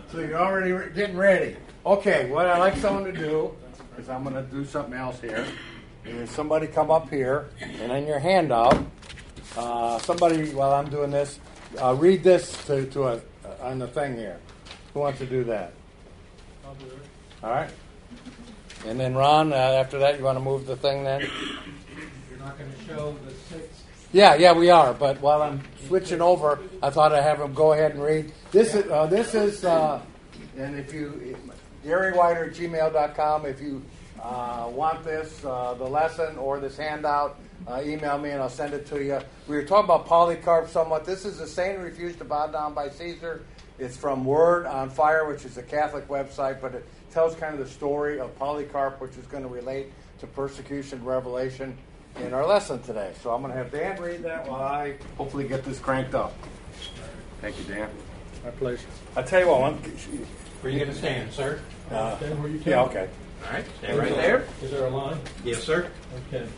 So you're already getting ready. Okay, what I'd like someone to do is I'm going to do something else here. And somebody come up here, and in your handout, somebody, while I'm doing this, read this on the thing here. Who wants to do that? I'll do it. All right. And then Ron, after that, you want to move the thing then? You're not going to show the 6. Yeah, we are. But while I'm switching over, I thought I'd have him go ahead and read. This is, and if you, GaryWhiter@gmail.com, if you want this, the lesson or this handout, email me and I'll send it to you. We were talking about Polycarp somewhat. This is the saint who refused to bow down by Caesar. It's from Word on Fire, which is a Catholic website, but it tells kind of the story of Polycarp, which is going to relate to persecution, revelation in our lesson today. So I'm going to have Dan read that while I hopefully get this cranked up. Thank you, Dan. My pleasure. I'll tell you what. Where are you going to stand, sir? Stand where you can. Yeah, okay. All right, stand right there. Is there a line? Yes, sir. Okay.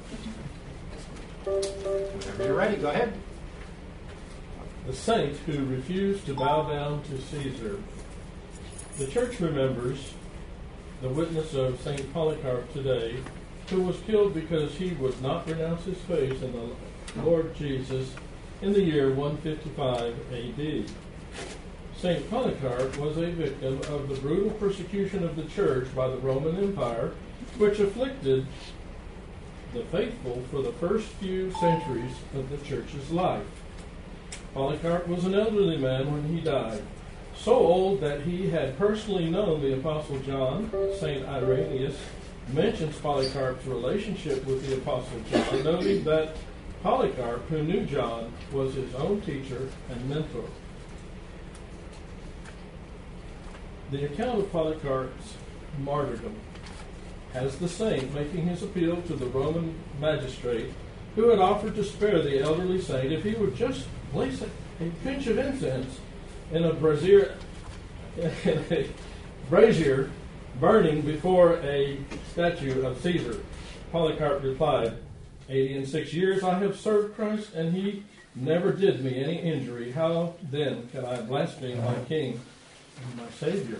Whenever you're ready, go ahead. The saint who refused to bow down to Caesar. The church remembers the witness of St. Polycarp today, who was killed because he would not renounce his faith in the Lord Jesus in the year 155 A.D. St. Polycarp was a victim of the brutal persecution of the church by the Roman Empire, which afflicted the faithful for the first few centuries of the church's life. Polycarp was an elderly man when he died, so old that he had personally known the Apostle John. St. Irenaeus mentions Polycarp's relationship with the Apostle John, noting that Polycarp, who knew John, was his own teacher and mentor. The account of Polycarp's martyrdom has the saint making his appeal to the Roman magistrate who had offered to spare the elderly saint if he would just place a pinch of incense in a brazier burning before a statue of Caesar. Polycarp replied, 86 years I have served Christ, and he never did me any injury. How then can I blaspheme my King and my Savior?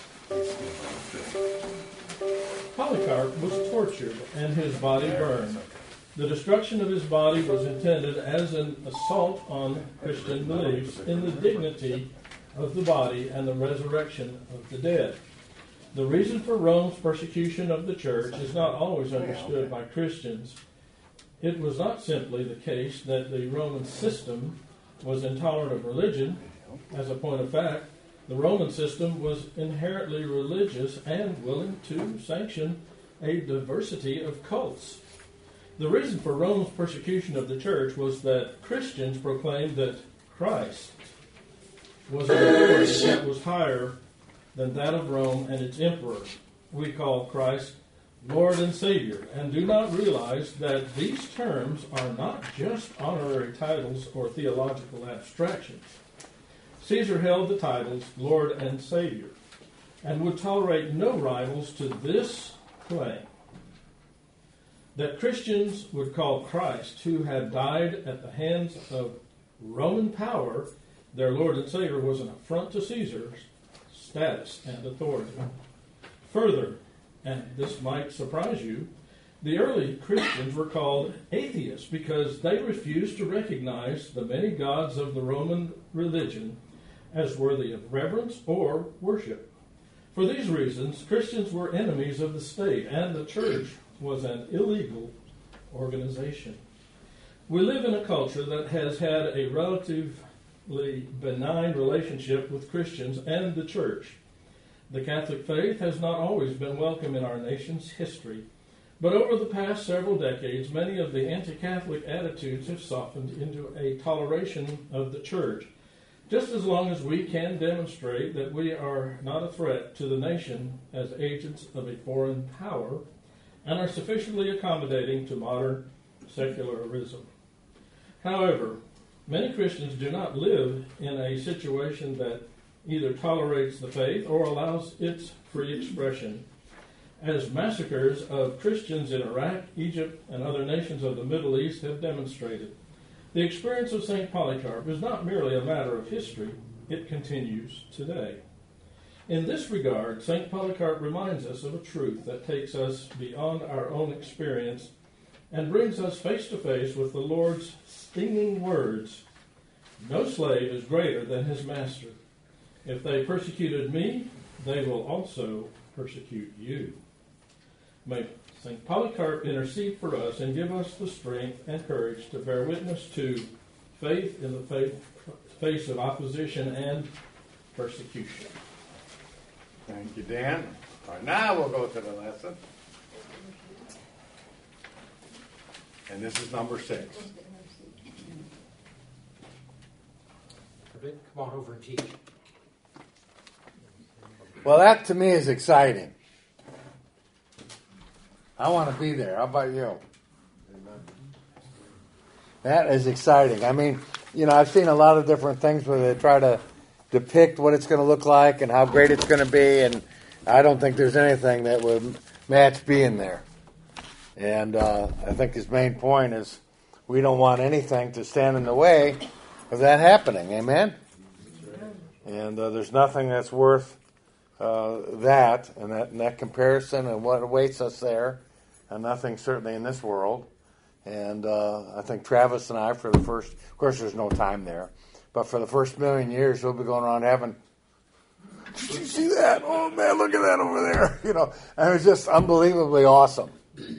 Polycarp was tortured and his body burned. The destruction of his body was intended as an assault on Christian beliefs in the dignity of the body and the resurrection of the dead. The reason for Rome's persecution of the church is not always understood by Christians. It was not simply the case that the Roman system was intolerant of religion. As a point of fact, the Roman system was inherently religious and willing to sanction a diversity of cults. The reason for Rome's persecution of the church was that Christians proclaimed that Christ was an authority that was higher than that of Rome and its emperor. We call Christ Lord and Savior, and do not realize that these terms are not just honorary titles or theological abstractions. Caesar held the titles Lord and Savior, and would tolerate no rivals to this claim. That Christians would call Christ, who had died at the hands of Roman power, their Lord and Savior, was an affront to Caesar's status and authority. Further, and this might surprise you, the early Christians were called atheists because they refused to recognize the many gods of the Roman religion as worthy of reverence or worship. For these reasons, Christians were enemies of the state, and the church was an illegal organization. We live in a culture that has had a relatively benign relationship with Christians and the church. The Catholic faith has not always been welcome in our nation's history, but over the past several decades, many of the anti-Catholic attitudes have softened into a toleration of the church, just as long as we can demonstrate that we are not a threat to the nation as agents of a foreign power and are sufficiently accommodating to modern secularism. However, many Christians do not live in a situation that either tolerates the faith or allows its free expression. As massacres of Christians in Iraq, Egypt, and other nations of the Middle East have demonstrated, the experience of St. Polycarp is not merely a matter of history, it continues today. In this regard, St. Polycarp reminds us of a truth that takes us beyond our own experience and brings us face to face with the Lord's stinging words, "No slave is greater than his master. If they persecuted me, they will also persecute you." May St. Polycarp intercede for us and give us the strength and courage to bear witness to faith in the face of opposition and persecution. Thank you, Dan. All right, now we'll go to the lesson. And this is number 6. Come on over and teach. Well, that to me is exciting. I want to be there. How about you? That is exciting. I mean, I've seen a lot of different things where they try to depict what it's going to look like and how great it's going to be, and I don't think there's anything that would match being there. And I think his main point is we don't want anything to stand in the way of that happening. Amen? And there's nothing that's worth that and that comparison and what awaits us there, and nothing certainly in this world. And I think Travis and I, for the first, of course there's no time there, but for the first 1,000,000 years we'll be going around heaven. Did you see that? Oh man, look at that over there. And it's just unbelievably awesome,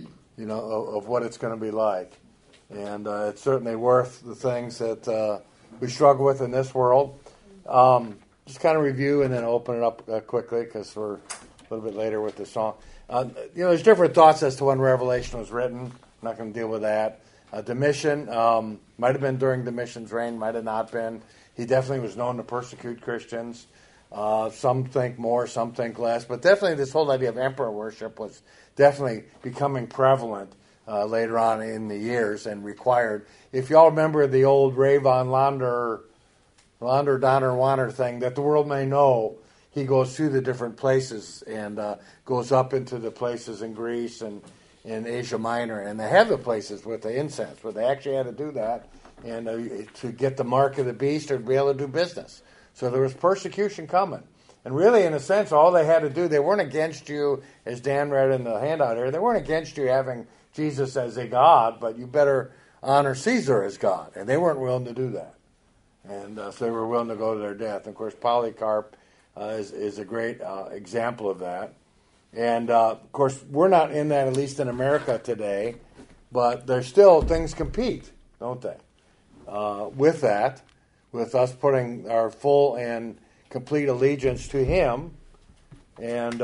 of what it's going to be like. And it's certainly worth the things that we struggle with in this world. Just kind of review and then open it up quickly because we're a little bit later with the song. There's different thoughts as to when Revelation was written. I'm not going to deal with that. Domitian might have been during Domitian's reign, might have not been. He definitely was known to persecute Christians. Some think more, some think less. But definitely this whole idea of emperor worship was definitely becoming prevalent later on in the years and required. If y'all remember the old Ray von Launder, Donner, Wanner thing, that the world may know, he goes through the different places and goes up into the places in Greece and in Asia Minor, and they have the places with the incense, where they actually had to do that and to get the mark of the beast or to be able to do business. So there was persecution coming. And really, in a sense, all they had to do, they weren't against you, as Dan read in the handout here, they weren't against you having Jesus as a God, but you better honor Caesar as God. And they weren't willing to do that. And so they were willing to go to their death. And of course, Polycarp is a great example of that. And, of course, we're not in that, at least in America today, but there's still things compete, don't they, with that, with us putting our full and complete allegiance to him. And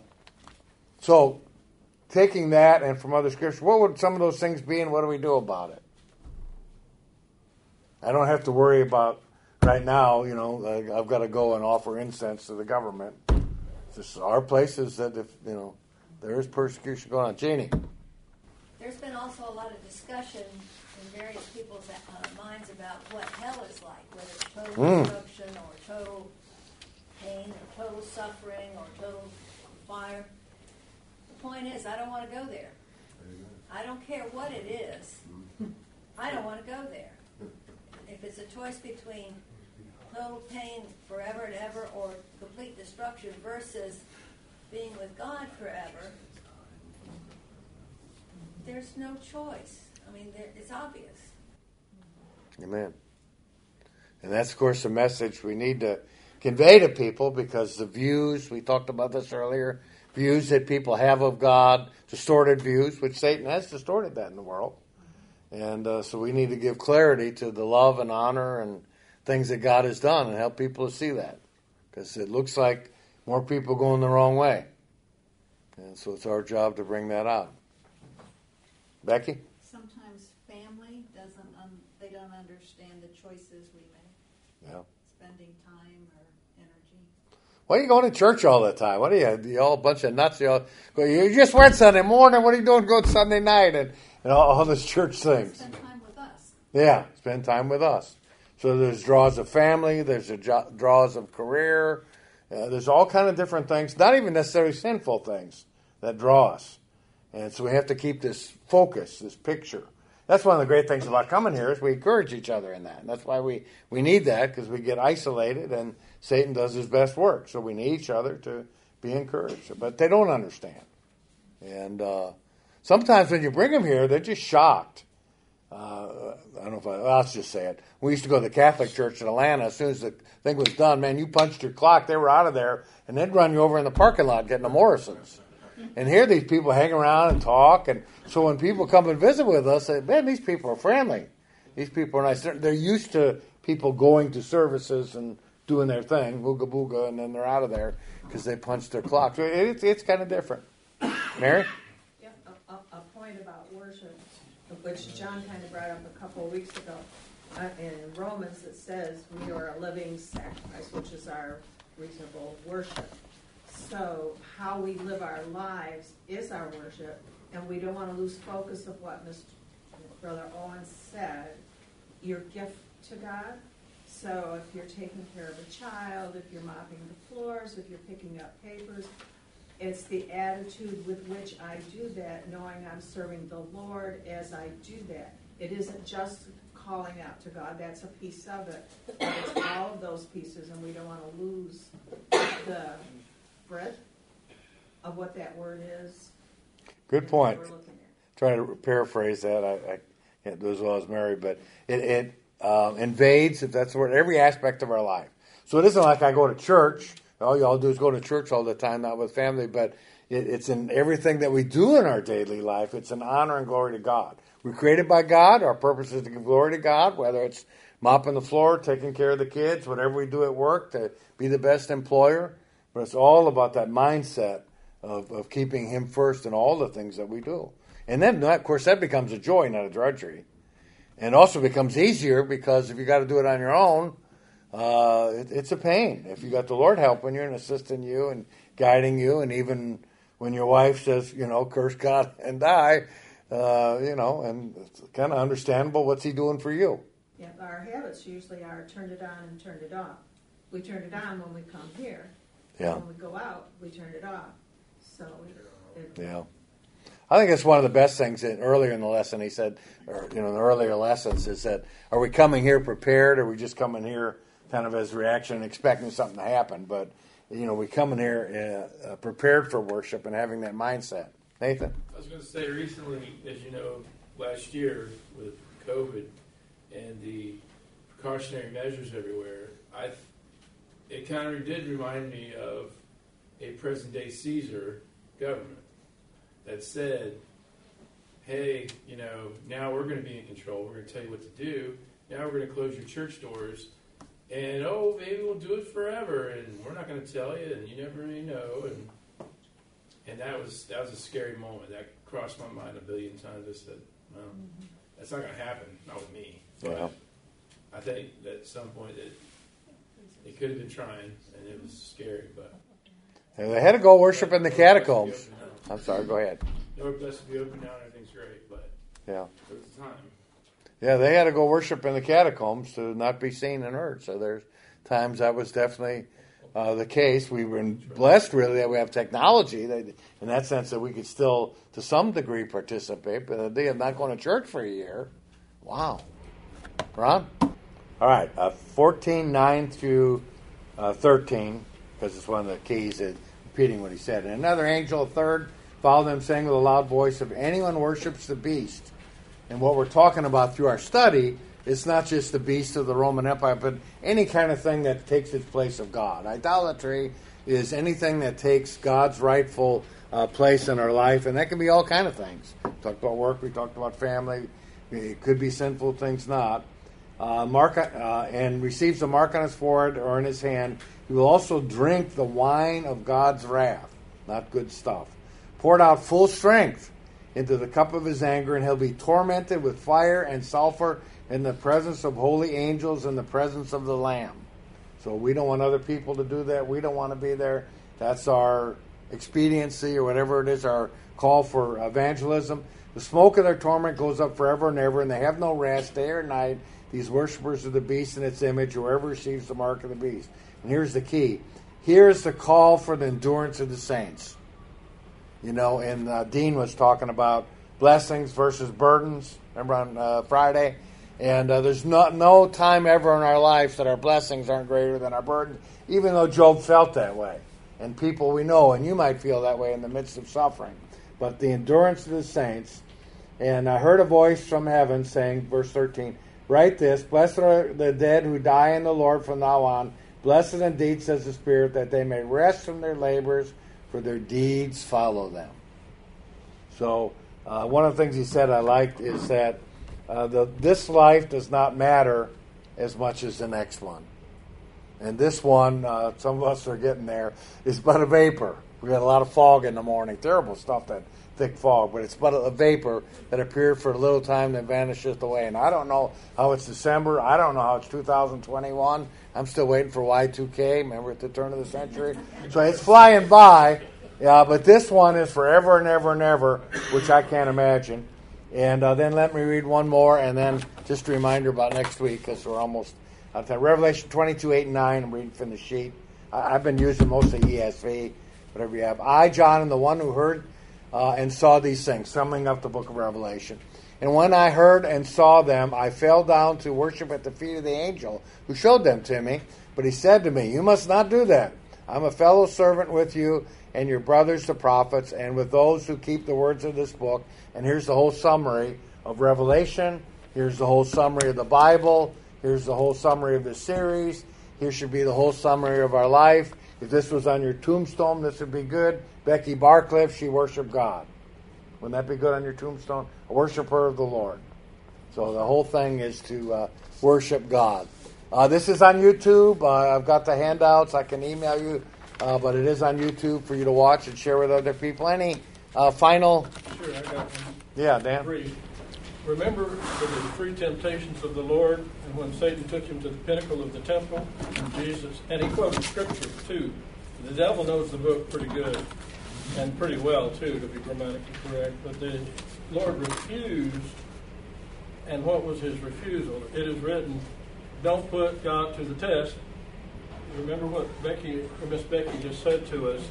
so taking that and from other scriptures, what would some of those things be and what do we do about it? I don't have to worry about right now, I've got to go and offer incense to the government. This are places that, if there is persecution going on. Jeannie. There's been also a lot of discussion in various people's minds about what hell is like, whether it's total destruction or total pain or total suffering or total fire. The point is, I don't want to go there. I don't care what it is. I don't want to go there. If it's a choice between total pain forever and ever or complete destruction versus being with God forever, there's no choice. I mean, it's obvious. Amen. And that's, of course, the message we need to convey to people, because the views, we talked about this earlier, views that people have of God, distorted views, which Satan has distorted that in the world. And so we need to give clarity to the love and honor and things that God has done and help people to see that. Because it looks like more people going the wrong way. And so it's our job to bring that out. Becky? Sometimes family they don't understand the choices we make. Yeah. Spending time or energy. Why are you going to church all the time? What are you all a bunch of nuts? You just went Sunday morning. What are you doing going Sunday night? And all this church things. Spend time with us. Yeah, spend time with us. So there's draws of family, there's draws of career, there's all kind of different things, not even necessarily sinful things that draw us. And so we have to keep this focus, this picture. that's one of the great things about coming here is we encourage each other in that. And that's why we need that, because we get isolated and Satan does his best work. So we need each other to be encouraged. But they don't understand. And sometimes when you bring them here, they're just shocked. I don't know if I'll just say it. We used to go to the Catholic Church in Atlanta. As soon as the thing was done, man, you punched your clock, they were out of there, and they'd run you over in the parking lot getting the Morrisons. And here these people hang around and talk, and so when people come and visit with us, they say, man, these people are friendly. These people are nice. They're used to people going to services and doing their thing, booga booga, and then they're out of there because they punched their clock. So it's kind of different. Mary? Yeah, a point about worship, which John kind of brought up a couple of weeks ago. In Romans it says we are a living sacrifice, which is our reasonable worship. So how we live our lives is our worship, and we don't want to lose focus of what Brother Owen said, your gift to God. So if you're taking care of a child, if you're mopping the floors, if you're picking up papers, it's the attitude with which I do that, knowing I'm serving the Lord as I do that. It isn't just calling out to God. That's a piece of it. But it's all of those pieces, and we don't want to lose the breadth of what that word is. Good point. We're looking at. Trying to paraphrase that. I can't do as well as Mary, but it invades, if that's the word, every aspect of our life. So it isn't like I go to church. All y'all do is go to church all the time, not with family, but it's in everything that we do in our daily life. It's an honor and glory to God. We're created by God. Our purpose is to give glory to God, whether it's mopping the floor, taking care of the kids, whatever we do at work, to be the best employer. But it's all about that mindset of keeping Him first in all the things that we do. And then, of course, that becomes a joy, not a drudgery. And it also becomes easier because if you got to do it on your own, it's a pain. If you got the Lord helping you and assisting you and guiding you, and even when your wife says, curse God and die, and it's kind of understandable. What's He doing for you? Yeah, our habits usually are turned it on and turned it off. We turn it on when we come here. Yeah. When we go out, we turn it off. So yeah. I think it's one of the best things that earlier in the lesson he said, or in the earlier lessons, is that are we coming here prepared, or are we just coming here kind of as reaction and expecting something to happen? But, we come in here prepared for worship and having that mindset. Nathan? I was going to say recently, as you know, last year with COVID and the precautionary measures everywhere, it kind of did remind me of a present-day Caesar government that said, hey, now we're going to be in control. We're going to tell you what to do. Now we're going to close your church doors. And, maybe we'll do it forever. And we're not going to tell you. And you never really know. And that was a scary moment. That crossed my mind a billion times. I said, well, that's not going to happen. Not with me. Yeah. I think that at some point it could have been trying. And it was scary. But They had to go worship in the catacombs. I'm sorry, go ahead. Lord bless to be open now, and everything's great, but yeah, there was a time. Yeah, they had to go worship in the catacombs to not be seen and heard. So there's times that was definitely the case. We were blessed, really, that we have technology in that sense that we could still, to some degree, participate. But the idea of not going to church for a year, wow. Ron? All right, 14:9 through 13, because it's one of the keys is repeating what he said. And another angel, a third, followed them, saying with a loud voice, if anyone worships the beast. And what we're talking about through our study, it's not just the beast of the Roman Empire, but any kind of thing that takes its place of God. Idolatry is anything that takes God's rightful place in our life, and that can be all kind of things. We talked about work, we talked about family. It could be sinful things not. And receives a mark on his forehead or in his hand. He will also drink the wine of God's wrath, not good stuff, poured out full strength into the cup of his anger, and he'll be tormented with fire and sulfur in the presence of holy angels and the presence of the Lamb. So we don't want other people to do that. We don't want to be there. That's our expediency, or whatever it is, our call for evangelism. The smoke of their torment goes up forever and ever, and they have no rest day or night, these worshipers of the beast and its image, whoever receives the mark of the beast. And here's the key. Here's the call for the endurance of the saints. And Dean was talking about blessings versus burdens. Remember on Friday? And there's no time ever in our lives that our blessings aren't greater than our burdens, even though Job felt that way. And people we know, and you might feel that way in the midst of suffering. But the endurance of the saints. And I heard a voice from heaven saying, verse 13, write this, blessed are the dead who die in the Lord from now on. Blessed indeed, says the Spirit, that they may rest from their labors, for their deeds follow them. So one of the things he said I liked is that this life does not matter as much as the next one. And this one, some of us are getting there, is but a vapor. We got a lot of fog in the morning. Terrible stuff, that thick fog. But it's but a vapor that appeared for a little time and vanisheth away. And I don't know how it's December. I don't know how it's 2021. I'm still waiting for Y2K. Remember at the turn of the century? So it's flying by. Yeah, but this one is forever and ever and ever, which I can't imagine. And then let me read one more, and then just a reminder about next week, because we're almost out of time. Revelation 22, 8 and 9. I'm reading from the sheet. I've been using mostly ESV, whatever you have. I, John, am the one who heard and saw these things, summing up the book of Revelation. And when I heard and saw them, I fell down to worship at the feet of the angel who showed them to me. But he said to me, you must not do that. I'm a fellow servant with you and your brothers the prophets, and with those who keep the words of this book. And here's the whole summary of Revelation. Here's the whole summary of the Bible. Here's the whole summary of this series. Here should be the whole summary of our life. If this was on your tombstone, this would be good. Becky Barcliffe, she worshiped God. Wouldn't that be good on your tombstone? A worshiper of the Lord. So the whole thing is to worship God. This is on YouTube. I've got the handouts. I can email you. But it is on YouTube for you to watch and share with other people. Any final? Sure, I got one. Yeah, Dan. 3. Remember the 3 temptations of the Lord, and when Satan took him to the pinnacle of the temple, and Jesus, and he quoted scripture too. The devil knows the book pretty good, and pretty well too, to be grammatically correct. But the Lord refused, and what was his refusal? It is written, don't put God to the test. Remember what Miss Becky just said to us.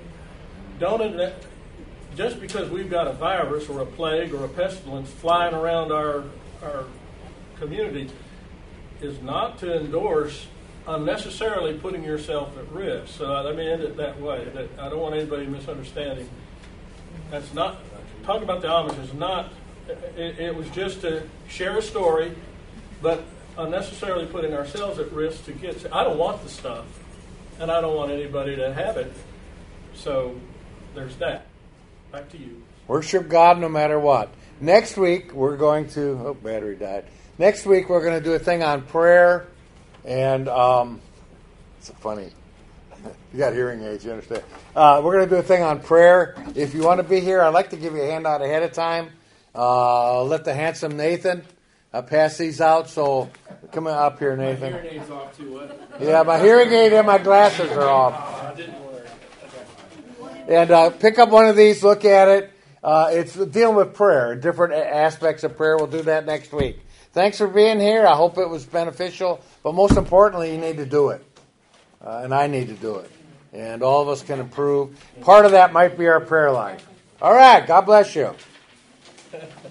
Just because we've got a virus or a plague or a pestilence flying around our community is not to endorse unnecessarily putting yourself at risk. So let me end it that way. That I don't want anybody misunderstanding. That's not talking about the Amish is not. It was just to share a story, but unnecessarily putting ourselves at risk to get. I don't want the stuff, and I don't want anybody to have it. So there's that. Back to you. Worship God no matter what. Next week we're going to. Oh, battery died. Next week we're going to do a thing on prayer, and it's funny. You got hearing aids, you understand? We're going to do a thing on prayer. If you want to be here, I'd like to give you a handout ahead of time. Let the handsome Nathan pass these out. So come up here, Nathan. My hearing aid's off too. What? Yeah, my hearing aid and my glasses are off. I didn't worry. And pick up one of these, look at it. It's dealing with prayer, different aspects of prayer. We'll do that next week. Thanks for being here. I hope it was beneficial. But most importantly, you need to do it. And I need to do it. And all of us can improve. Part of that might be our prayer life. All right. God bless you.